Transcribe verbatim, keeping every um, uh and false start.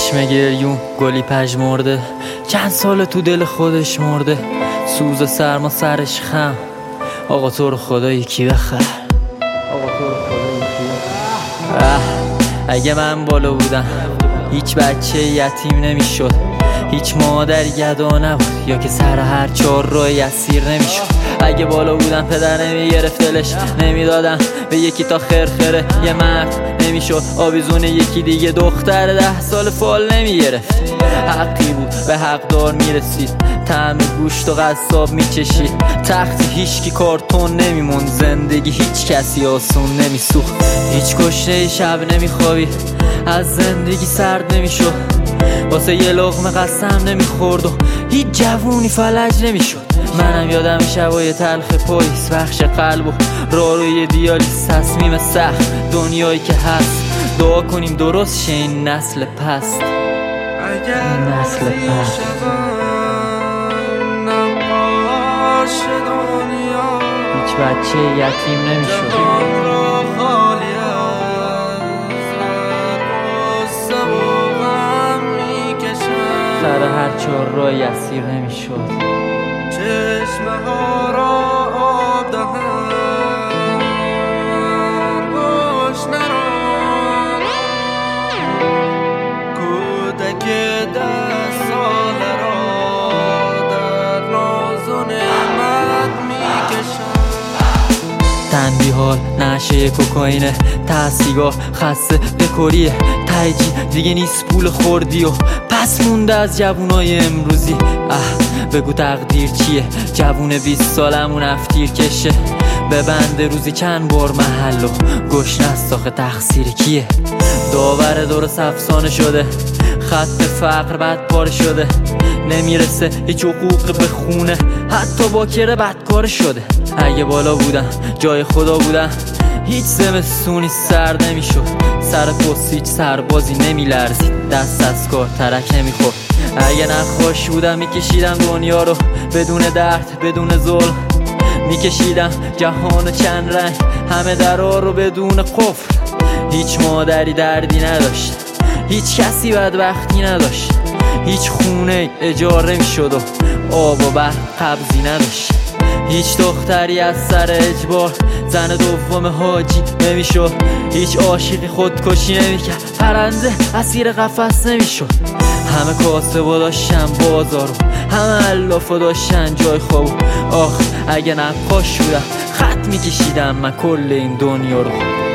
چشم گریون گلی پژمرده، چند سال تو دل خودش مرده، سوز و سرما سرش خم. آقا تو رو خدا یکی بخر، آقا تو رو خدا یکی بخر. اگه من بالا بودم هیچ بچه یتیم نمیشد، هیچ مادری گدا نبود یا که سر هر چهار راه اسیر نمیشد. اگه بالا بودم پدر نمیگرفت دلش، نمیدادم به یکی تا خرخره یه مرد نمیشد آویزون یکی دیگه دختر ده سال فال نمیگرفت. حقی بود به حقدار میرسید، طعم گوشت و قصاب میچشید، تخت هیچکی کارتون نمیمون، زندگی هیچ کسی آسون نمیسوخت. هیچ کشته شب نمیخوابید، از زندگی سرد نمیشد، واسه یه لقمه قسم نمیخورد و هیچ جوونی فلج نمیشد. منم یادم شبای تلخ پاییز، بخش قلب و راه روی دیالیز، تصمیم سخت دنیایی که هست، دعا کنیم درست شه این نسل پست. اگر نسل پست هیچ بچه یتیم نمیشد، سر هر چهار راه اسیر نمیشد. چشمه ها را آب دهن باش نران، کودک ده ساله را در ناز و نعمت میکشن. تنبیهات نشه کوکائینه، تحصیگاه خسته دکوریه، تایجی دیگه نیست پول خوردی و پس مونده از جوونای امروزی. اه بگو تقدیر چیه، جوون بیست سالمون افتیر کشه، ببنده روزی چند بار محل و گشنست آخه تقصیر کیه. داور درست افسانه شده، خط فقر بد پاره شده، نمیرسه هیچ حقوق به خونه، حتی باکره بدکار شده. اگه بالا بودم جای خدا بودم هیچ زمستونی سرد نمیشد، سر پست هیچ سربازی نمیلرزید، دست از کار ترک نمیخورد. اگه نخواش بودم میکشیدم دنیا رو بدون درد بدون ظلم، میکشیدم جهان چند رنگ همه درا رو بدون قفل. هیچ مادری دردی نداشت، هیچ کسی بدبختی نداشت، هیچ خونه اجاره میشد و آب و برق قبضی نداشت، هیچ دختری از سر اجبار زن دوم حاجی نمیشد، هیچ عاشقی خودکشی نمیکرد، پرنده اسیر قفس نمیشد. همه کاسبا داشتن بازارو، همه علافا داشتن جای خوابو. آخ اگه نقاش بودم خط میکشیدم من کل این دنیا رو.